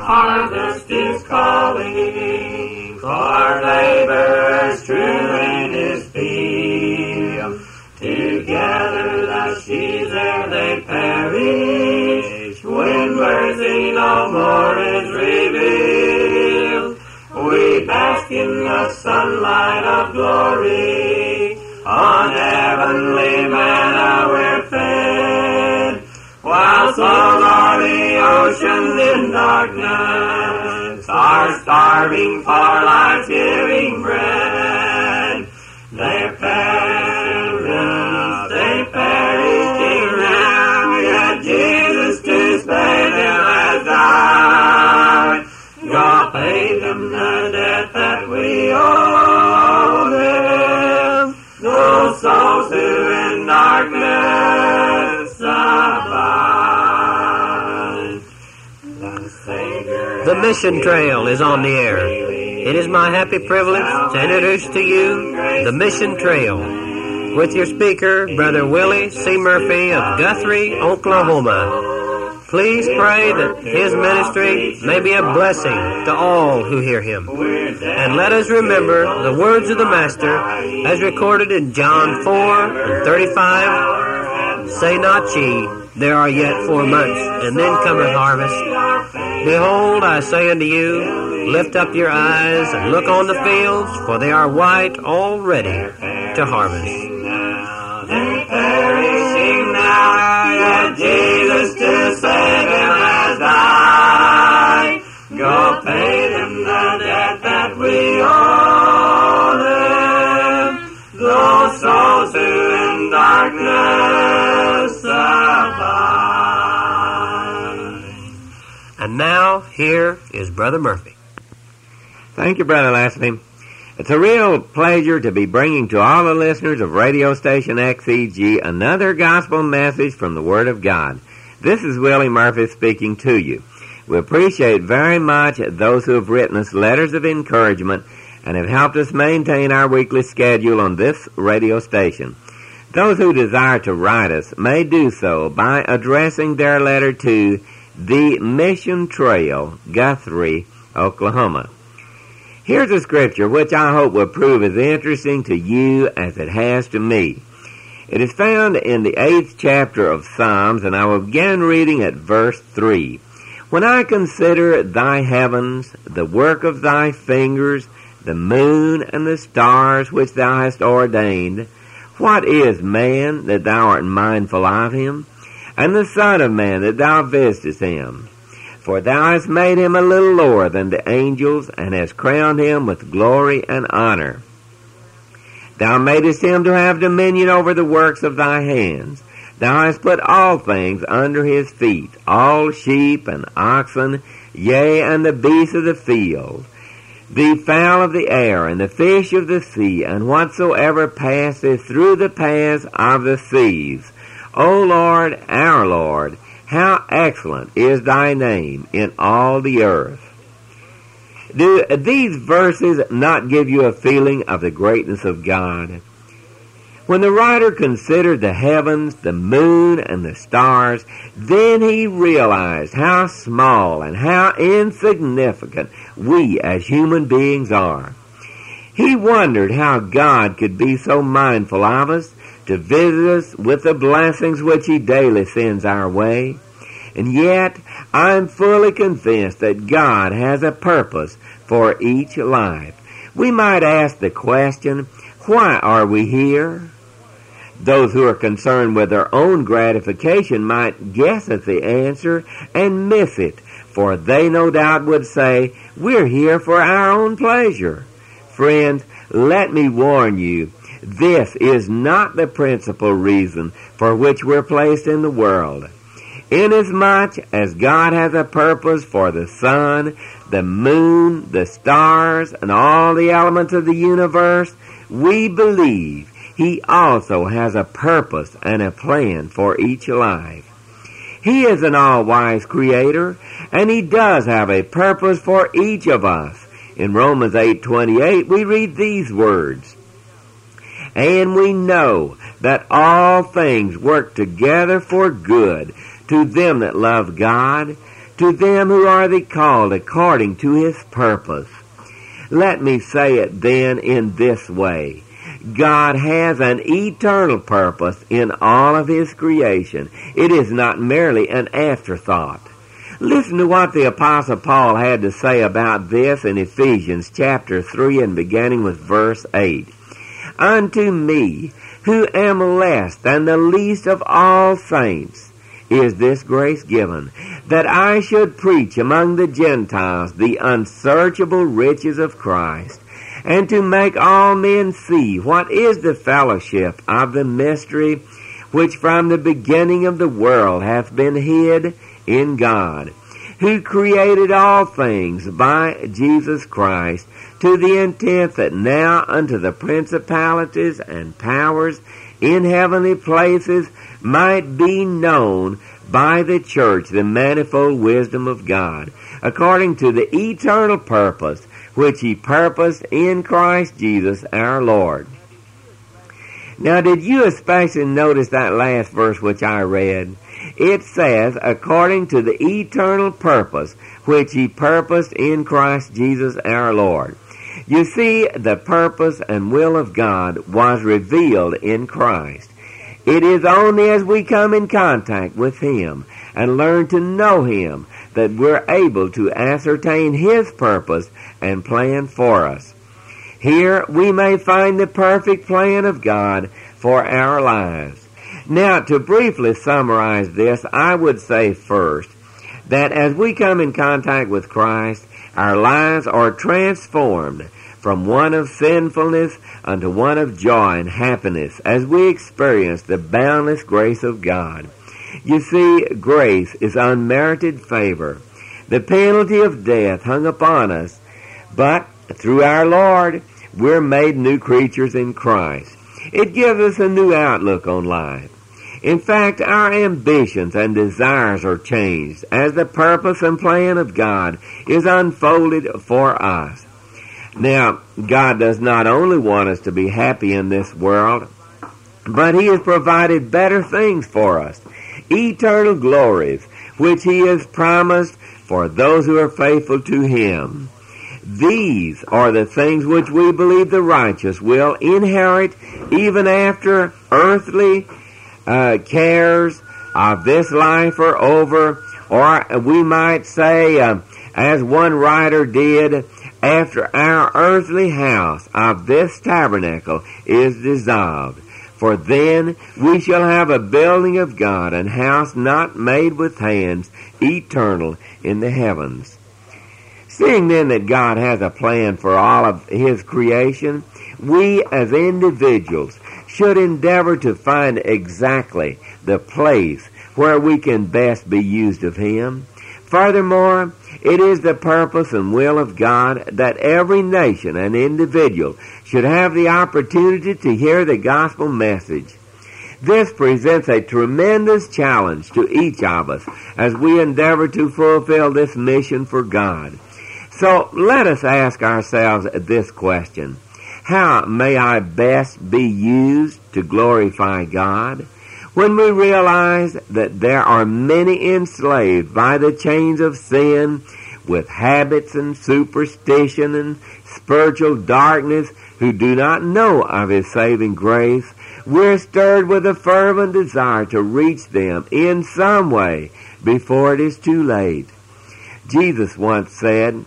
harvest is calling, for laborers true in his field. Together the sheaves ere they perish, when mercy no more is revealed. We bask in the sunlight of glory, on heavenly manna we're fed, while souls on the oceans in darkness are starving for life-giving bread. They perish now, yet Jesus to save them has died. God paid them the debt that we owe them, those souls who in darkness abide. The mission trail is on the air. It is my happy privilege to introduce to you the Mission Trail with your speaker, Brother Willie C. Murphy of Guthrie, Oklahoma. Please pray that his ministry may be a blessing to all who hear him. And let us remember the words of the Master as recorded in John 4:35. Say not ye, there are yet 4 months, and then cometh harvest. Behold, I say unto you, lift up your eyes and look on the fields, for they are white already to harvest. They're perishing now, yet Jesus to save them has died. Go pay them the debt that we owe them, those souls who in darkness abide. And now, here is Brother Murphy. Thank you, Brother Leslie. It's a real pleasure to be bringing to all the listeners of radio station XEG another gospel message from the Word of God. This is Willie Murphy speaking to you. We appreciate very much those who have written us letters of encouragement and have helped us maintain our weekly schedule on this radio station. Those who desire to write us may do so by addressing their letter to The Mission Trail, Guthrie, Oklahoma. Here's a scripture which I hope will prove as interesting to you as it has to me. It is found in the 8th chapter of Psalms, and I will begin reading at verse 3. When I consider thy heavens, the work of thy fingers, the moon and the stars which thou hast ordained, what is man that thou art mindful of him, and the Son of Man that thou visitest him? For thou hast made him a little lower than the angels, and hast crowned him with glory and honor. Thou madest him to have dominion over the works of thy hands. Thou hast put all things under his feet, all sheep and oxen, yea, and the beasts of the field, the fowl of the air, and the fish of the sea, and whatsoever passeth through the paths of the seas. O Lord, our Lord, how excellent is thy name in all the earth. Do these verses not give you a feeling of the greatness of God? When the writer considered the heavens, the moon, and the stars, then he realized how small and how insignificant we as human beings are. He wondered how God could be so mindful of us, to visit us with the blessings which he daily sends our way. And yet, I'm fully convinced that God has a purpose for each life. We might ask the question, why are we here? Those who are concerned with their own gratification might guess at the answer and miss it, for they no doubt would say, we're here for our own pleasure. Friends, let me warn you, this is not the principal reason for which we're placed in the world. Inasmuch as God has a purpose for the sun, the moon, the stars, and all the elements of the universe, we believe he also has a purpose and a plan for each life. He is an all-wise creator, and he does have a purpose for each of us. In Romans 8:28, we read these words, and we know that all things work together for good to them that love God, to them who are the called according to his purpose. Let me say it then in this way. God has an eternal purpose in all of his creation. It is not merely an afterthought. Listen to what the Apostle Paul had to say about this in Ephesians chapter 3 and beginning with verse 8. Unto me, who am less than the least of all saints, is this grace given, that I should preach among the Gentiles the unsearchable riches of Christ, and to make all men see what is the fellowship of the mystery which from the beginning of the world hath been hid in God, who created all things by Jesus Christ, to the intent that now unto the principalities and powers in heavenly places might be known by the church the manifold wisdom of God, according to the eternal purpose which he purposed in Christ Jesus our Lord. Now, did you especially notice that last verse which I read? It says, according to the eternal purpose which he purposed in Christ Jesus our Lord. You see, the purpose and will of God was revealed in Christ. It is only as we come in contact with him and learn to know him that we're able to ascertain his purpose and plan for us. Here we may find the perfect plan of God for our lives. Now, to briefly summarize this, I would say first that as we come in contact with Christ, our lives are transformed from one of sinfulness unto one of joy and happiness as we experience the boundless grace of God. You see, grace is unmerited favor. The penalty of death hung upon us, but through our Lord, we're made new creatures in Christ. It gives us a new outlook on life. In fact, our ambitions and desires are changed as the purpose and plan of God is unfolded for us. Now, God does not only want us to be happy in this world, but he has provided better things for us, eternal glories, which he has promised for those who are faithful to him. These are the things which we believe the righteous will inherit even after earthly cares of this life are over, or we might say, as one writer did, after our earthly house of this tabernacle is dissolved. For then we shall have a building of God, an house not made with hands, eternal in the heavens. Seeing then that God has a plan for all of his creation, we as individuals should endeavor to find exactly the place where we can best be used of him. Furthermore, it is the purpose and will of God that every nation and individual should have the opportunity to hear the gospel message. This presents a tremendous challenge to each of us as we endeavor to fulfill this mission for God. So let us ask ourselves this question: how may I best be used to glorify God? When we realize that there are many enslaved by the chains of sin, with habits and superstition and spiritual darkness, who do not know of his saving grace, we're stirred with a fervent desire to reach them in some way before it is too late. Jesus once said,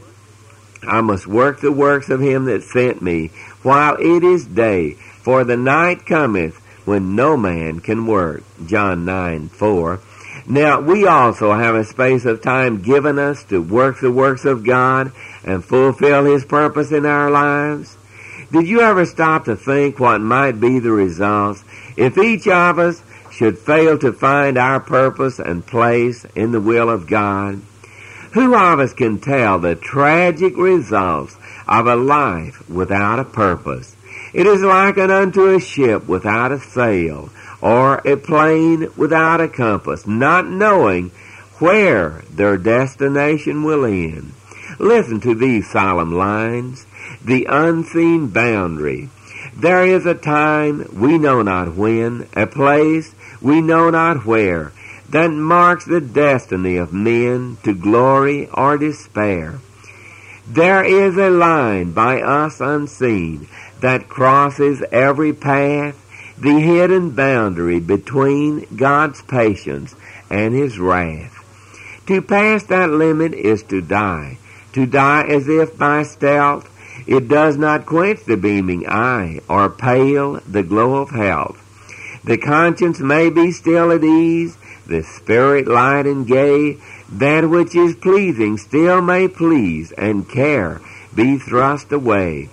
I must work the works of him that sent me while it is day, for the night cometh when no man can work. John 9:4. Now, we also have a space of time given us to work the works of God and fulfill his purpose in our lives. Did you ever stop to think what might be the results if each of us should fail to find our purpose and place in the will of God? Who of us can tell the tragic results of a life without a purpose? It is likened unto a ship without a sail, or a plane without a compass, not knowing where their destination will end. Listen to these solemn lines: the unseen boundary. There is a time we know not when, a place we know not where, that marks the destiny of men to glory or despair. There is a line by us unseen that crosses every path, the hidden boundary between God's patience and His wrath. To pass that limit is to die as if by stealth. It does not quench the beaming eye or pale the glow of health. The conscience may be still at ease, the spirit light and gay. That which is pleasing still may please, and care be thrust away.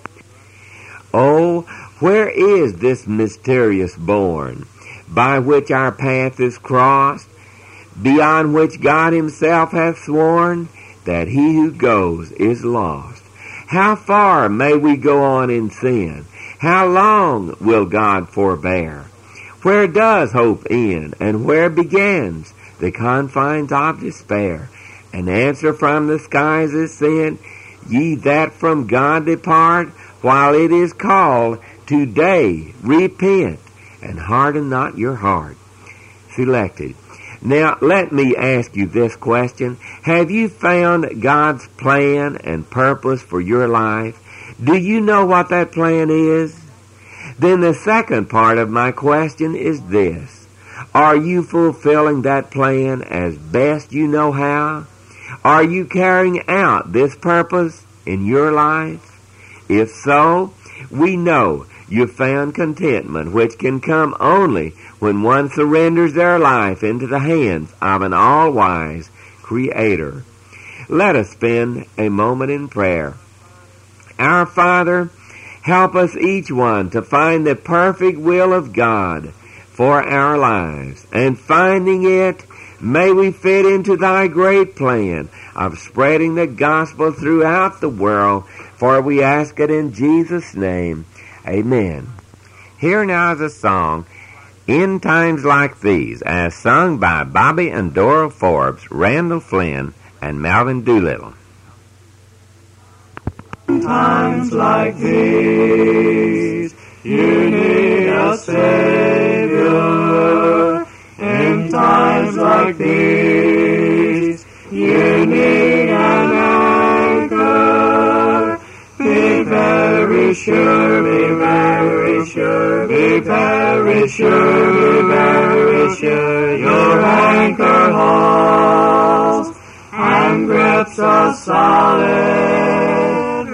Oh, where is this mysterious bourne, by which our path is crossed, beyond which God Himself hath sworn that he who goes is lost? How far may we go on in sin? How long will God forbear? Where does hope end, and where begins the confines of despair? An answer from the skies is sent, ye that from God depart, while it is called, today repent, and harden not your heart. Selected. Now, let me ask you this question. Have you found God's plan and purpose for your life? Do you know what that plan is? Then the second part of my question is this. Are you fulfilling that plan as best you know how? Are you carrying out this purpose in your life? If so, we know you've found contentment, which can come only when one surrenders their life into the hands of an all-wise Creator. Let us spend a moment in prayer. Our Father, help us each one to find the perfect will of God for our lives, and finding it, may we fit into Thy great plan of spreading the gospel throughout the world, for we ask it in Jesus' name. Amen. Here now is a song, In Times Like These, as sung by Bobby and Dora Forbes, Randall Flynn, and Melvin Doolittle. In times like these, you need a Savior. In times like these, you need an anchor. Be very sure, be very sure, be very sure, be very sure. Your anchor holds and grips a solid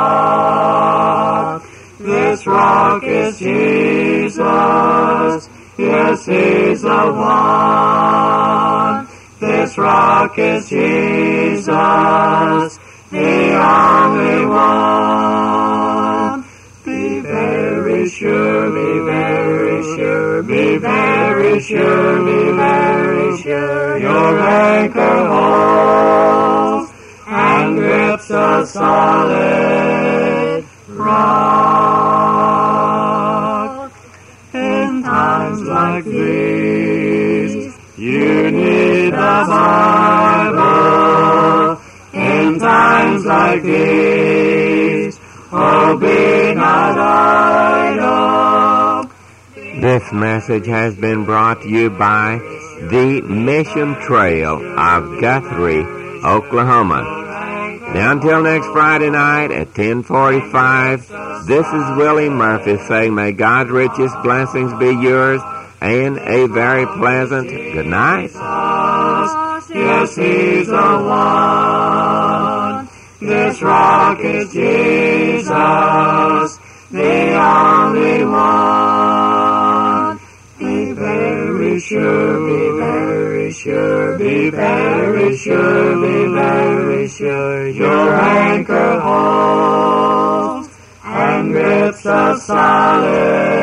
rock. This rock is Jesus. Yes, He's the one. This rock is Jesus, the only one. Be very sure, be very sure, be very sure, be very sure. Your anchor holds and grips a solid rock. In times like these, you need the Bible. In times like these, oh, be not idle. This message has been brought to you by the Mission Trail of Guthrie, Oklahoma. Now until next Friday night at 10:45, this is Willie Murphy saying may God's richest blessings be yours, and a very pleasant good night. Yes, He's the one. This rock is Jesus, the only one. Be very sure, be very sure, be very sure, be very sure. Your anchor holds and grips a solid